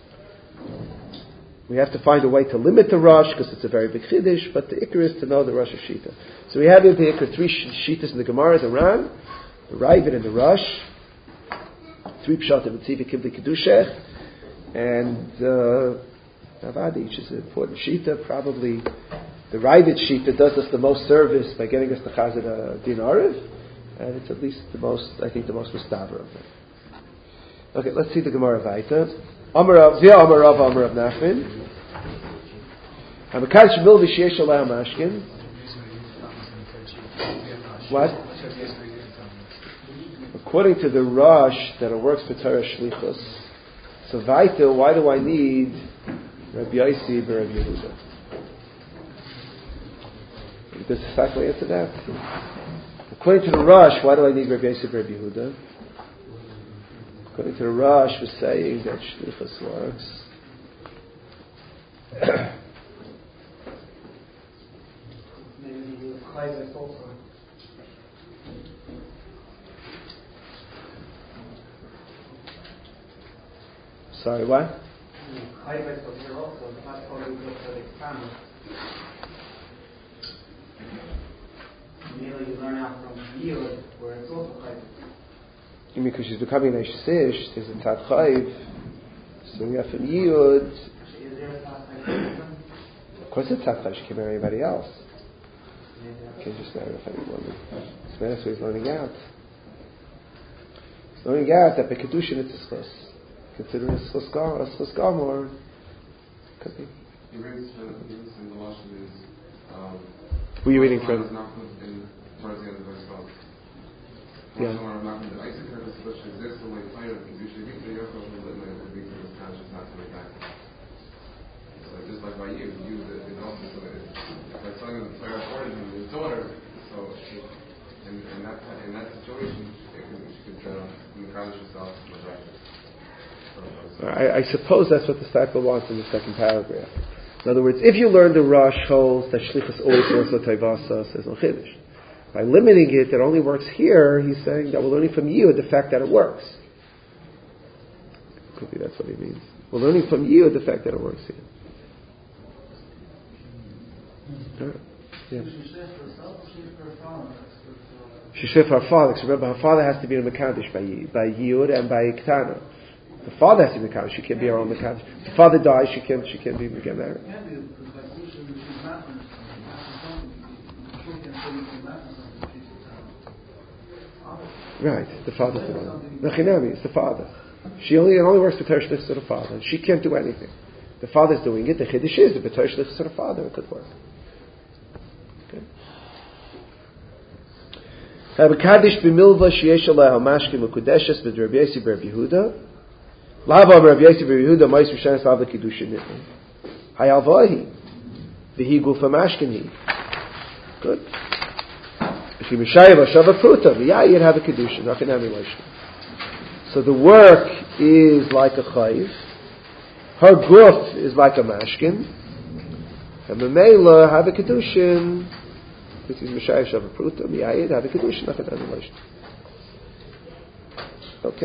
We have to find a way to limit the Rosh because it's a very big Chiddush, but the Ikar is to know the Rosh Shita. So we have in the Ikar 3 Shitas in the Gemara, the Ran, the Ravid, and the Rosh. 3 Pshatim, Tzivi, Kibli, Kedushech. And Avadi, which is an important Shita. Probably the Ravid Shita does us the most service by getting us the Chazir Din Ariv. And it's at least the most mustaver of it. Okay, let's see the Gemara Vaita. Amar Rav Nachman. Hamakadosh Milvi Sheyesh Alei Mashkin. What? According to the Rosh that it works for Torah Shlichus. So Vaita, why do I need Rabbi Yossi or Rabbi Yehuda? Does the exactly answer that? According to the Rosh, why do I need Rabbi Yossi or Rabbi Yehuda? According to the Rosh, we're saying that Shlichus works. Maybe he was Chayvus also. Sorry, what? Chayvus was here also, but that's probably good for the exam. Maybe you learn out from Yod, where it's also Chayvus. You mean because she's becoming an Eishish, there's a Tat Chayv, so we have from Yod. Is there a Tat Chayvus? Of course it's Tat Chayv, she can marry anybody else. You can't just marry a funny woman. So that's what he's learning out. He's learning out that by Kedushin it's a Schus. Considering a Schus Gamor, could be. He brings in the Lashon is. Who are you reading from? Towards the end of verse 12. Yeah. So just like by you it also so it's like telling the Torah according to his daughter. So in that situation, she could encourage herself. I suppose that's what the disciple wants in the second paragraph. In other words, if you learn the Rosh holds that Shlichus always works with Tevasa, says no Chiddush. By limiting it, it only works here. He's saying that we're learning from you the fact that it works. Could be that's what he means. We're learning from you the fact that it works here. Right. Yeah. She said for her father. Because remember, her father has to be a Mekadosh by Yud and by Ktana. The father has to be Mekadosh. She can't be her own Mekadosh. If the father dies, she can't get married. Right, the father's the one. Nachinami, it's the father. It only works for Torah Shlichus to the father. She can't do anything. The father's doing it. The Chiddush is the Torah Shlichus to the father. It could work. Okay. Habakadish b'milva sheyesh alei hamashkim ukudeshes b'Rabbi Yossi b'Rabbi Yehuda. Lava b'Rabbi Yossi b'Rabbi Yehuda ma'is v'shanis lav l'kiddushin nitni. Hayalvahi v'hi gufa mashkin hi. Good. If you Mishayva Shava Pruta, you'd have a Kedushin. So the work is like a Chayiv. Her guf is like a Mashkin. And Memela have a Kedushin. This is Mishayva Shava Pruta, you'd have a Kedushin. Okay.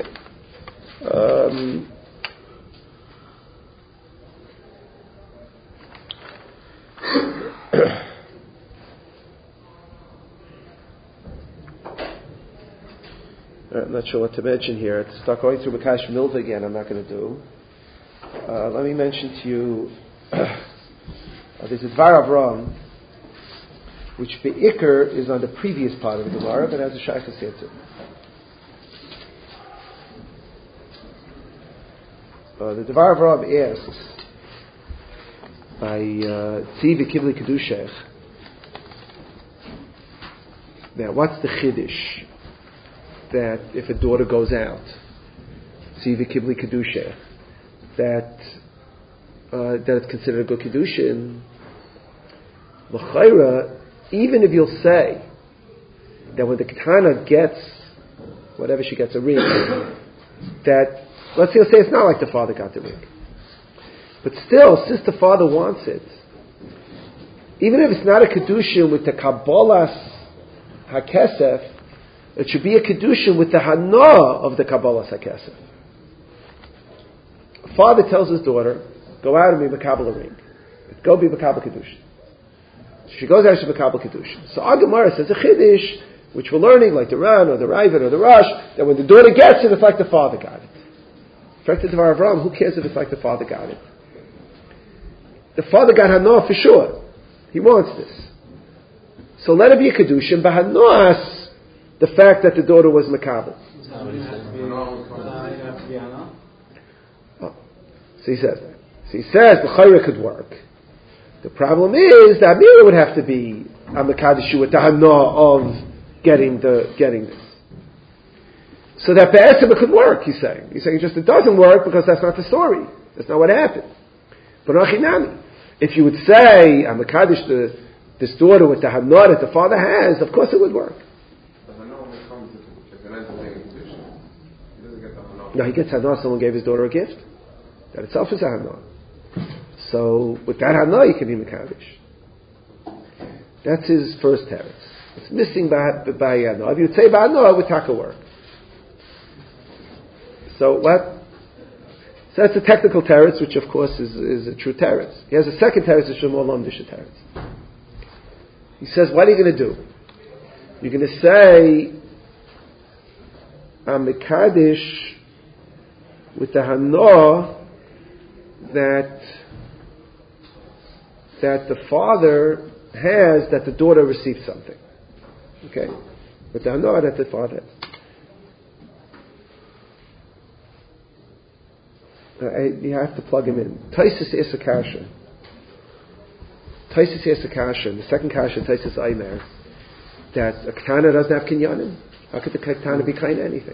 I'm not sure what to mention here. To start going through Makash Milva again, I'm not going to do. Let me mention to you, there's a Dvar Avram, which Be'ikr is on the previous part of the Gemara, but has a Shaykhus here too. The Dvar Avram asks, by Tziv Kibli Kedushech, now what's the Chiddush? That if a daughter goes out, Tziv Kibli Kedushech, that it's considered a good Kedushin. L'chayra, even if you'll say that when the Ketana gets, whatever she gets a ring, that, let's say it's not like the father got the ring. But still, since the father wants it, even if it's not a kedushin with the kabbalas hakesef, it should be a kedushin with the hana of the kabbalas hakesef. A father tells his daughter, go out and be makabel a ring. Go be makabel kedushin. She goes out to makabel kedushin. So our Gemara says a chiddush, which we're learning, like the Ran or the Ravid or the Rosh, that when the daughter gets it, it's like the father got it. In fact, the Dvar Avram, who cares if it's like the father got it? The father got hana for sure. He wants this. So let it be a kedushin, but hanas the fact that the daughter was makabel. Oh. So he says that. So he says the chayra could work. The problem is that Amira would have to be a mekadeshu with the hana of getting this. So that be'esem could work. He's saying just it doesn't work because that's not the story. That's not what happened. But achinami. If you would say, I'm a Kaddish, this daughter with the Hana that the father has, of course it would work. No, he gets Hana, someone gave his daughter a gift. That itself is a Hana. So, with that Hana, you can be Mekadosh. That's his first teretz. It's missing Ba'ayana. If you would say Ba'ana, it would taka work. So, what? So that's a technical teretz, which of course is a true teretz. He has a second teretz, which is a more lamdish teretz. He says, what are you going to do? You're going to say, I'm mekadosh with the hana that the father has, that the daughter received something. Okay? With the hana that the father has. You have to plug him in. Taisus is a kasha. Taisus is a kasha. The second kasha, Taisus Aimer, that a ketana doesn't have kinyanim. How could the ketana be kind of anything?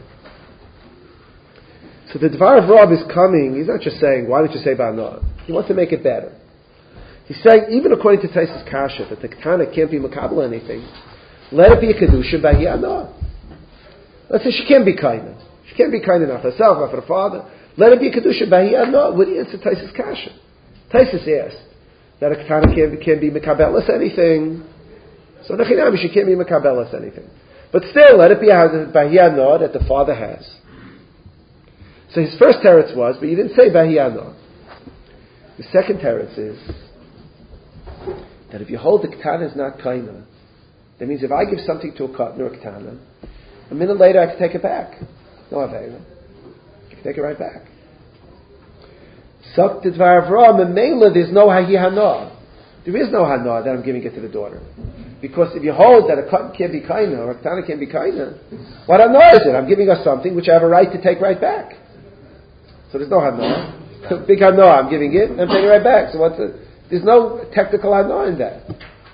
So the Dvar of Rav is coming. He's not just saying, why don't you say Ba'anah? He wants to make it better. He's saying, even according to Taisus kasha, that the ketana can't be makabel anything. Let it be a kedusha ba'yanah. Let's say she can't be kind. She can't be kind enough herself, not for the father. Let it be a kedusha b'hiyah. No, would he answer Taisus kasha? Taisus asked that a ketana can't be mekabelas anything. So nechinami, she can't be mekabelas anything. But still, let it be b'hiyah no that the father has. So his first teretz was, but you didn't say b'hiyah no. The second teretz is that if you hold the ketana is not kaina, that means if I give something to a katan or a ketana, a minute later I can take it back. No avera. Take it right back. Suck the Dvar Avram, and Mela, there's no Hahi Hana. There is no Hana that I'm giving it to the daughter. Because if you hold that a cotton can't be kaina, or a ketana can't be kaina, what Hana is it? I'm giving her something which I have a right to take right back. So there's no Hana. Big Hana, I'm giving it, and I'm taking it right back. So there's no technical Hana in that.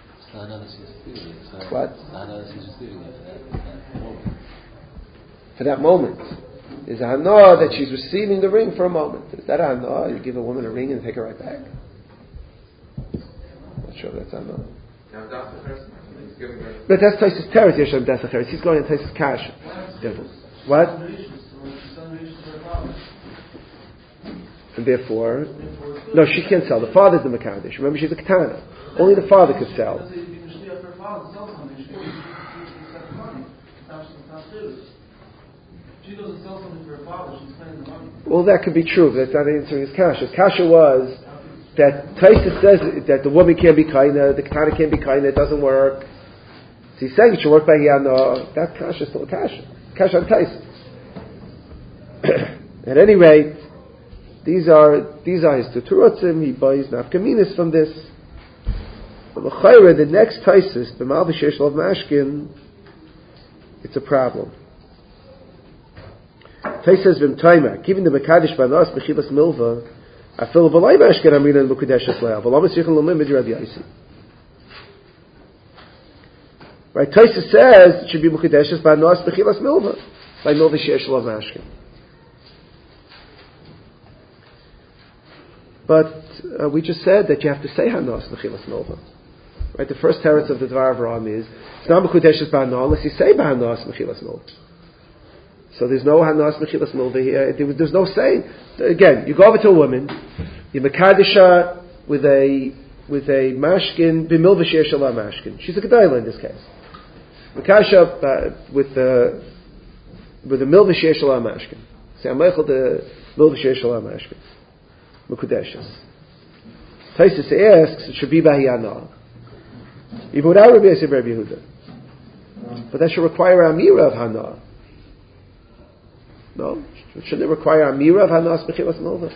What? For that moment. Is a hana that she's receiving the ring for a moment. Is that a hana? You give a woman a ring and take her right back? I'm not sure if that's a hana. But that's Taisus Teretz, Yeshem Desacheres. He's going on Taisus Kash. What? And therefore, no, she can't sell. The father's the Mekadosh. Remember, she's a ketana. Only the father could sell. She doesn't sell something for her father, she's spending the money. Well, that could be true, but that's not answering his kasha. His kasha was that Taisus says that the woman can't be kaina, the ketana can't be kaina, it doesn't work. So he's saying it should work by Yana. That kasha is still a kasha. Kasha on Taisus. At any rate, these are his tuturotzim. He buys nafkaminas from this. But the next Taisus, the Malvishesh Lov Mashkin, it's a problem. Tais says v'mtayma, giving the mekadosh banas b'chilas milva, afil v'lay mashken amina l'kudesh esleil, v'lam esyichon l'mim b'di Rabbi Yossi. Right, Taisa says it should be mekadosh banas b'chilas milva, by milva she'esh lov mashken. But we just said that you have to say hanas b'chilas milva. Right, the first teretz of the Dvar Avram is it's not mekadosh banas unless you say banas b'chilas milva. So there's no Hanas Mechilas Milva here. There's no saying. Again, you go over to a woman, you Mekadisha with a mashkin, b'milva she'er shala mashkin. She's a Gedayla in this case. Mekadisha with a milva she'er shala mashkin. Say, I'm Meichel the milva she'er shala mashkin. Mekudeshes. Taisus asks, it should be Bahiyana. Even without Rabbi Yosef Rabbi Yehuda. But that should require Amira of Hana. No? Shouldn't it require Amira of Hanas Mechilas Milva?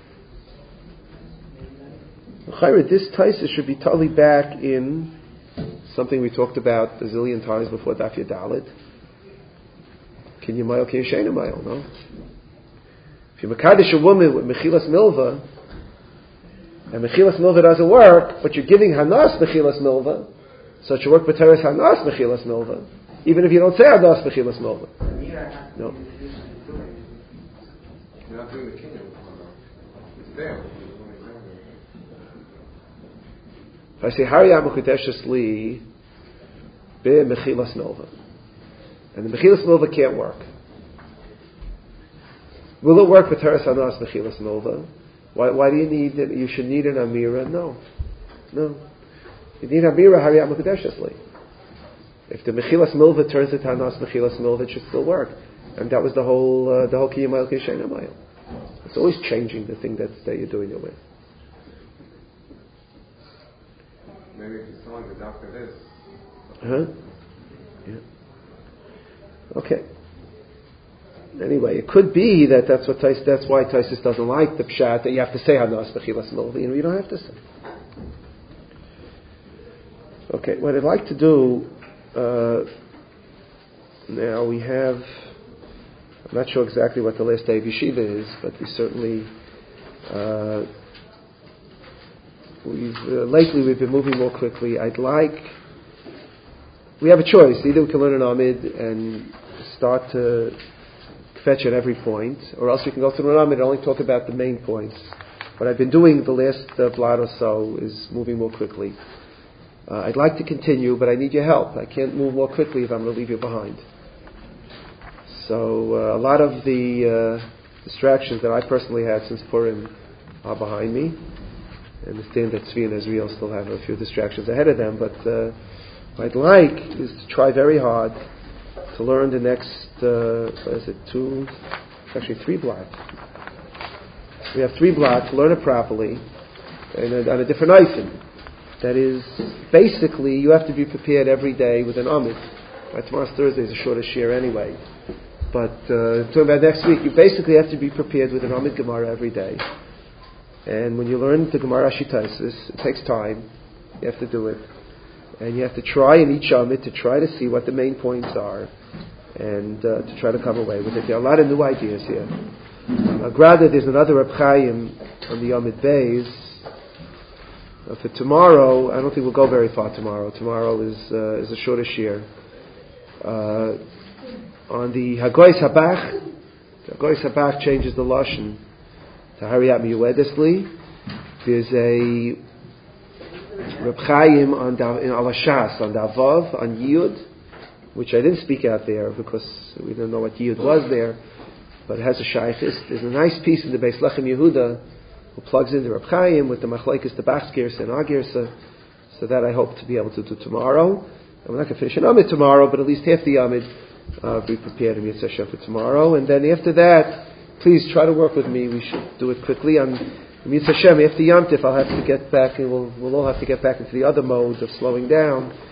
This Taisa should be totally back in something we talked about a zillion times before Daf Yadalit. Can you mile, can you shayna mile? No? If you Mekadesh a woman with Mechilas Milva, and Mechilas Milva doesn't work, but you're giving Hanas Mechilas Milva, so it should work B'teres Hanas Mechilas Milva, even if you don't say Hanas Mechilas Milva. No. You're not doing the kingdom. It's there. If I say Hariyam Mekudeshes Li Be Mechilas Milva, and the Mechilas Milva can't work, will it work with Teres Hanas Mechilas Milva? Why do you need it? You should need an Amira? No. You need Amira Hariyam Mekudeshes Li. If the Mechilas Milva turns it to Hanas Mechilas Milva, it should still work. And that was the whole Kiyamayel Kishenamayel. It's always changing the thing that you're doing it with. Maybe if you're telling the doctor this. Yeah. Okay. Anyway, it could be that's why Taisus doesn't like the pshat that you have to say Hanas Mechilas Milva. You don't have to say. Okay, what I'd like to do now we have. I'm not sure exactly what the last day of yeshiva is, but we certainly lately we've been moving more quickly. We have a choice. Either we can learn an Amid and start to fetch at every point, or else we can go through an Amid and only talk about the main points. What I've been doing the last blot or so is moving more quickly. I'd like to continue, but I need your help. I can't move more quickly if I'm going to leave you behind. So a lot of the distractions that I personally had since Purim are behind me. I understand that Tzvi and Israel still have a few distractions ahead of them, but what I'd like is to try very hard to learn the next, 3 blocks. We have 3 blocks, learn it properly, and on a different item. That is, basically, you have to be prepared every day with an Amid. Tomorrow's Thursday is a shorter share anyway. But talking about next week, you basically have to be prepared with an Amid Gemara every day. And when you learn the Gemara Shitaisis, it takes time. You have to do it. And you have to try in each Amid to try to see what the main points are and to try to come away with it. There are a lot of new ideas here. Granted, there's another Reb Chaim on the Amid Beis. For tomorrow, I don't think we'll go very far tomorrow. Tomorrow is a shorter shir. On the Hagoyis Habach changes the lashon to Hariyat Miyuedesli. There's a Reb Chaim in Alashas on Davav on Yud, which I didn't speak out there because we didn't know what Yud was there, but it has a shaykhis. There's a nice piece in the Beis Lechem Yehuda who plugs into Reb Chaim with the Machlekes, the Bach Girsa and Agirsa, so that I hope to be able to do tomorrow. And we're not going to finish an Amid tomorrow, but at least half the Amid be prepared in Yitzhak Hashem for tomorrow. And then after that, please try to work with me. We should do it quickly. On Yitzhak Hashem, after Yom Tif, I'll have to get back, and we'll all have to get back into the other mode of slowing down.